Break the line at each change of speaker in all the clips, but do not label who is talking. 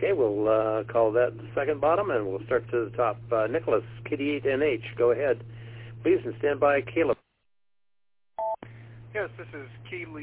Okay, we'll call that the second bottom, and we'll start to the top. Nicholas, KD8NH, go ahead. Please, and stand by, Caleb.
Yes, this is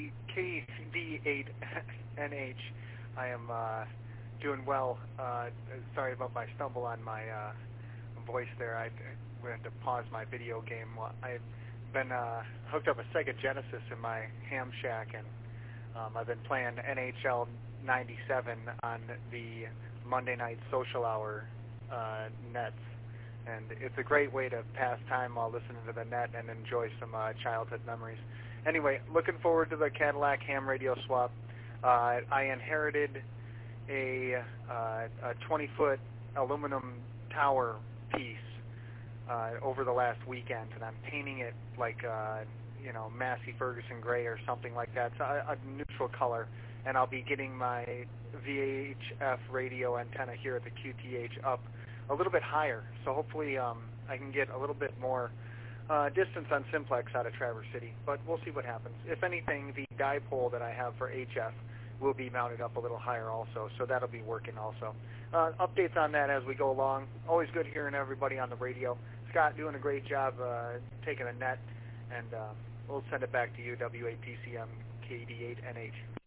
KD8NH. I am doing well. Sorry about my stumble on my voice there. I went to pause my video game. I've been hooked up a Sega Genesis in my ham shack, and I've been playing NHL 97 on the Monday night social hour nets, and it's a great way to pass time while listening to the net and enjoy some childhood memories. Anyway, looking forward to the Cadillac ham radio swap. I inherited a 20-foot aluminum tower piece over the last weekend, and I'm painting it like Massey Ferguson gray or something like that. It's a neutral color, and I'll be getting my VHF radio antenna here at the QTH up a little bit higher. So hopefully I can get a little bit more distance on Simplex out of Traverse City, but we'll see what happens. If anything, the dipole that I have for HF will be mounted up a little higher also, so that'll be working also. Updates on that as we go along. Always good hearing everybody on the radio. Scott doing a great job taking a net, and we'll send it back to you, WAPCM KD8NH.